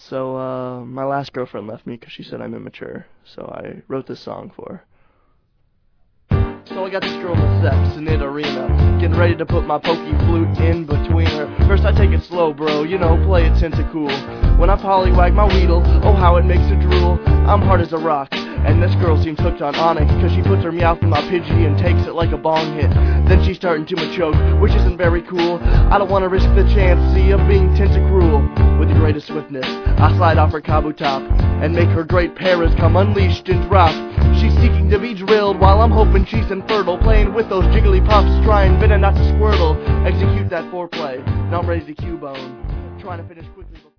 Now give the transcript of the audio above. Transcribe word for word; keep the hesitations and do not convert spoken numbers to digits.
So, uh, my last girlfriend left me because she said I'm immature, so I wrote this song for her. So I got this girl in the steps in it arena, getting ready to put my pokey flute in between her. First I take it slow, bro, you know, play it cool. When I pollywag my weedle, oh how it makes it drool. I'm hard as a rock, and this girl seems hooked on Onyx, cause she puts her mouth in my Pidgey and takes it like a bong hit. Then she's starting to machoke, which isn't very cool. I don't wanna risk the chance, see, of being tentacruel. With the greatest swiftness, I slide off her kabu top, and make her great paras come unleashed and drop. She's seeking to be drilled, while I'm hoping she's infertile, playing with those jiggly puffs, trying bitter not to squirtle. Execute that foreplay, now I'm ready to Cubone, trying to finish quickly before